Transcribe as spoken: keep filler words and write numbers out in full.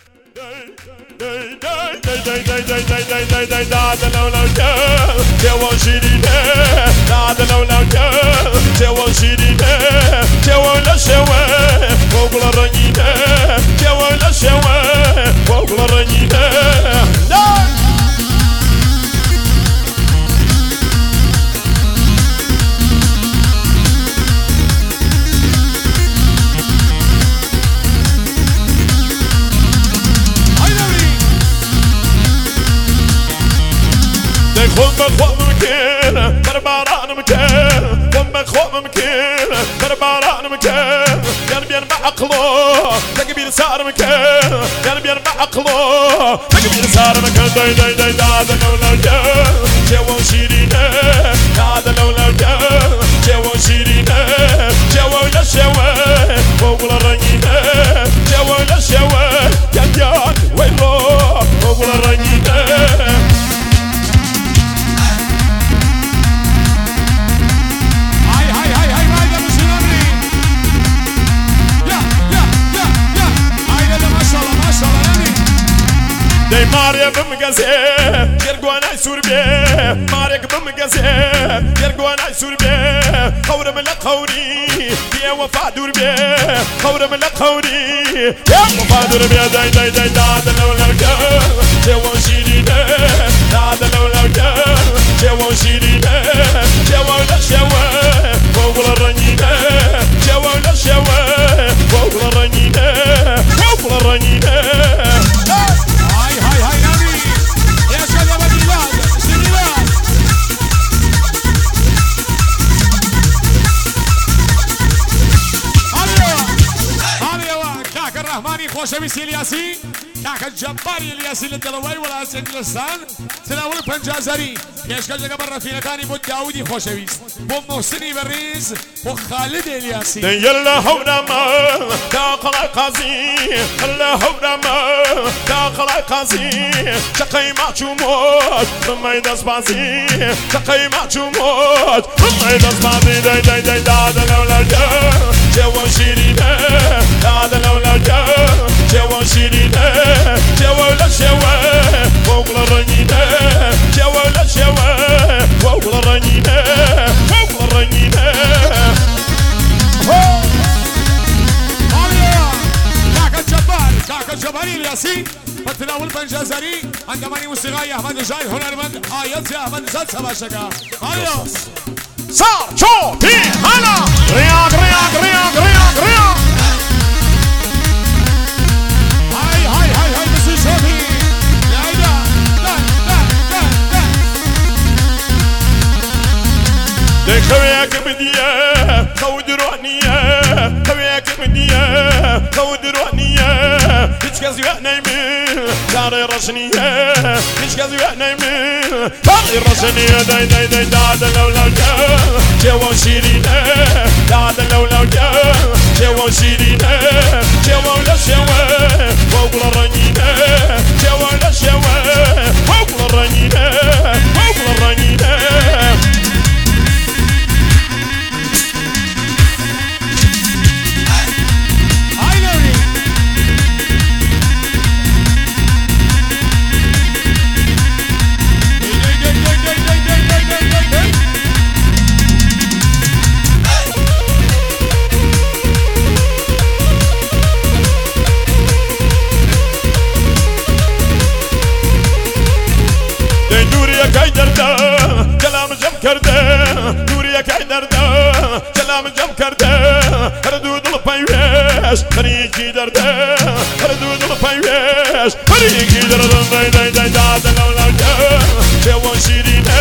خم خم مكان برباران مكان خم خم مكان برباران مكان يعني بين بعقله تقبيل صار مكان يعني بين بعقله تقبيل صار مكان داي داي داي هذا لولا جا جوا شيرينا هذا لولا جا جوا شيرينا جوا لا شوا فوق الرنينا جوا لا شوا يا جان ويلو فوق الرنينا داي ماريا بمقاسي يرقوانا يسور بيه ماريا بمقاسي يرقوانا يسور بيه خور من القوري يا وفا دور بيه خور من القوري يا وفا دور بيه داي داي داي هذا لولا الجا جوا شيرينا هذا لولا الجا جوا شيرينا جوا لا شوا فوق الرنينا جوا لا شوا فوق الرنينا فوق الرنينا خوشویست الیاسی کاک جباری الیاسی للدلوی ولاس انگلستان تناول پنجازری پیشکش لقب رفیقانی بود داودی خوشویست بو محسنی بریز بو خالد الیاسی یلا هورما داخل قاضی يلا هورما داخل قاضی شقی معجومات ثم يدس بازی شقی معجومات ثم يدس بازی دای دای دای داد لولا جا جوا شیرینه داد لولا جا جوا شيرينا جوا لا شوا فوق الرنينا جوا لا شوا فوق الرنينا فوق الرنينا كاك الجبار كاك الجبار الياسي فتناول بنجازري عندما موسيقى احمد جاي هنرمند آيات يا احمد زاد سباشكا هيا صار شو تي هلا رياض رياض رياض رياض رياض خوياك بديا خود روحنيا خوياك بديا خود روحنيا هيك كازي نايمين داري رشنيا هيك كازي نايمين داري رشنيا داي داي داي دادا لولا جا جوا شيرينا دادا لولا جا جوا شيرينا جوا لا شوا فوق الرنينا جوا لا شوا فوق الرنينا فوق الرنينا كلام جم کرده دوری که درده کلام جم کرده ردود الپیوش خریکی درده ردود الپیوش خریکی درده دای دای دای داد لولا جا جوا شیرینه